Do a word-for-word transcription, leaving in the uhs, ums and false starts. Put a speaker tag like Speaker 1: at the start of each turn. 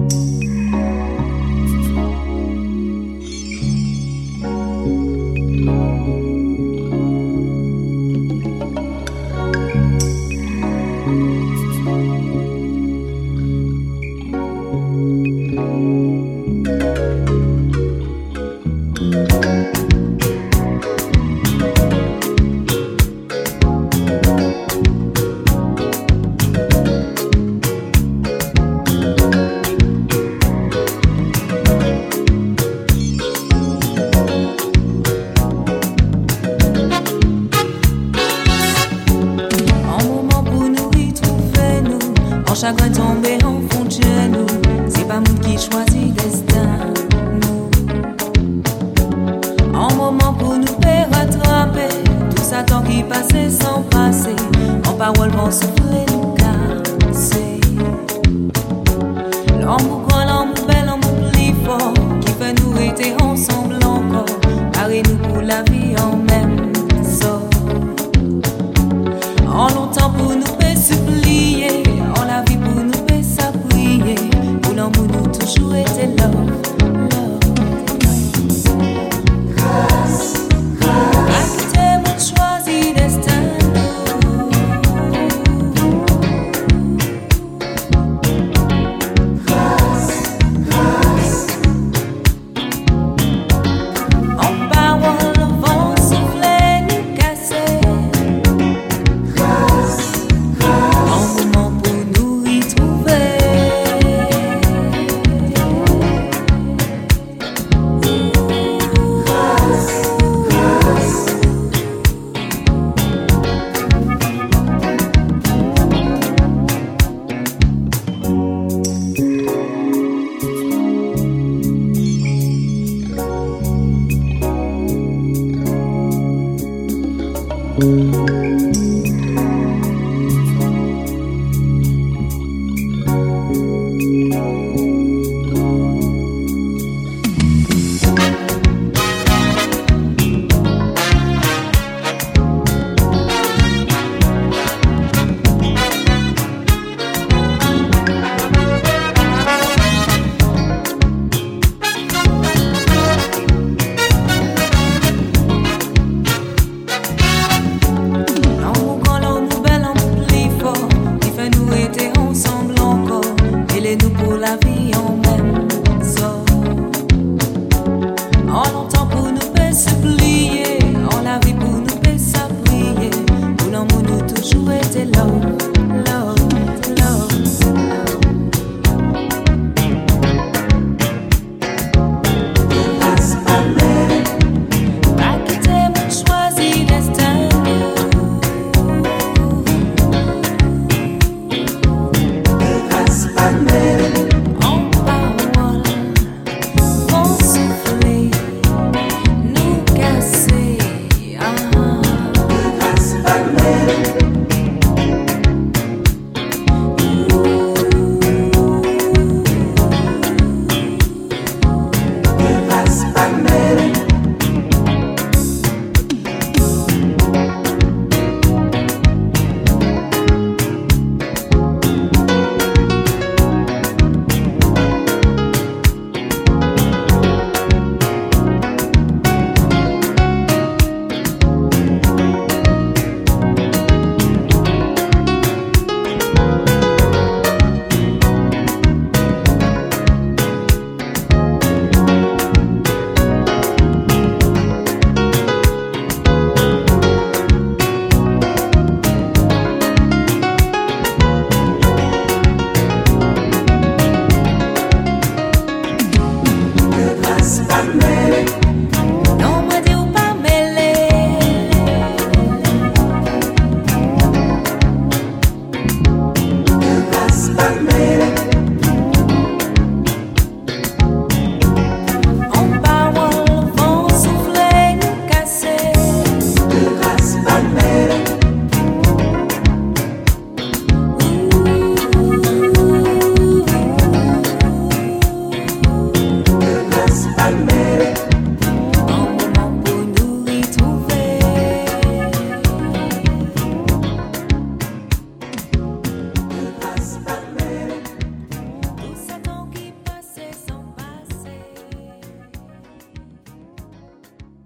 Speaker 1: Chagrin tombé en fond de genou, c'est pas monde qui choisit destin. Nous, en moment pour nous faire rattraper, tout ça temps qui passait sans passer, en paroles vont souffler nous casser. L'amour grand, l'amour bel, l'amour plus fort, qui fait nous rester ensemble encore, parez-nous pour la vie en même sort. En longtemps pour nous faire supplier, en la vie pour nous faire s'appuyer, pour l'amour nous toujours été love, love. Grâce, grâce, à mon choisi destin. Grâce, grâce. En parole, le vent soufflait, nous casser. Grâce, grâce. En moment pour nous y trouver. Grâce, grâce. L'amour grand, l'amour bel, l'amour plus fort, qui fait nous rester ensemble encore, mêlez-nous pour la vie en même sort. En longtemps pour nous faire supplier, en la vie pour nous faire s'appuyer, pour l'amour nous toujours été love, love, love, love. Grâce à l'air, pas quitter mon choisi destin. Grâce à l'air.